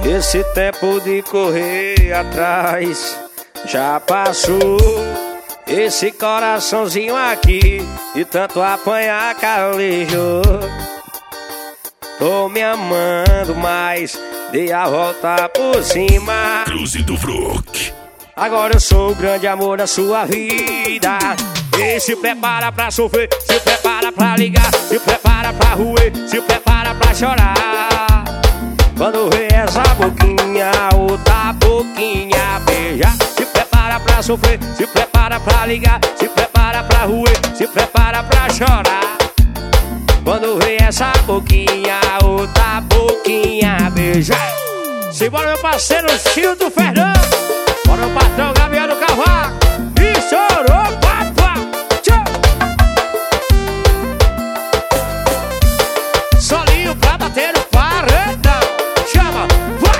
Esse tempo de correr atrás já passou. Esse coraçãozinho aqui de tanto apanhar calejou. Tô me amando, mas dei a volta por cima. Cruze do Vrook. Agora eu sou o grande amor da sua vida. E se prepara pra sofrer, se prepara pra ligar, se prepara pra roer, se prepara pra chorar. Quando vê essa boquinha, outra boquinha beijar. Se prepara pra sofrer, se prepara pra ligar, se prepara pra roer, se prepara pra chorar. Quando vê essa boquinha, outra boquinha beijar. Simbora meu parceiro Chico do Fernando. Bora o patrão Gabriel do Cavaco. E chorou, papá. Tchau. Solinho pra bater no paredão. Chama, vai.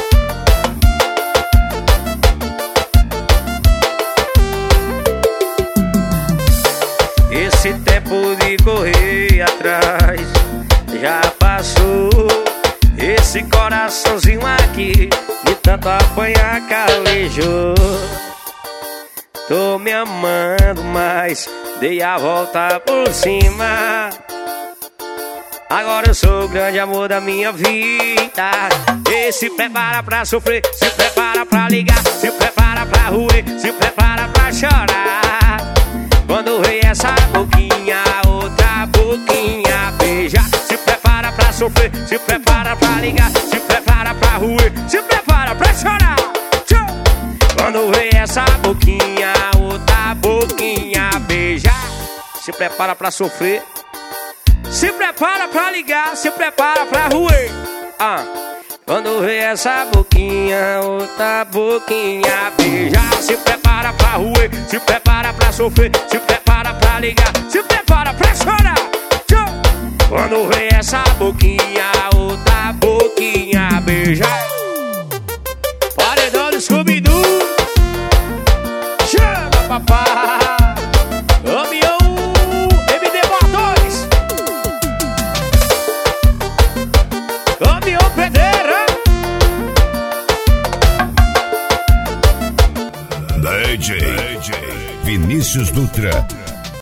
Esse tempo de correr atrás já passou. Esse coraçãozinho aqui de tanto apanhar calejou. Tô me amando, mas dei a volta por cima. Agora eu sou o grande amor da minha vida. E se prepara pra sofrer, se prepara pra ligar, se prepara pra roer, se prepara pra chorar. Quando vem essa boquinha, outra boquinha beijar. Se prepara pra sofrer, se prepara pra ligar, se prepara pra roer, se prepara pra chorar. Quando vem essa boquinha, outra boquinha beijar. Se prepara pra sofrer, se prepara pra ligar, se prepara pra roer. Quando vem essa boquinha, outra boquinha beijar. Se prepara pra roer, se prepara pra sofrer, se prepara pra ligar, se prepara pra chorar. Quando vem essa boquinha, outra boquinha beijar. Paredão do Scooby-Doo. Chama, papá. Caminhão MD-2. Caminhão Pedreira. DJ Vinícius Dutra.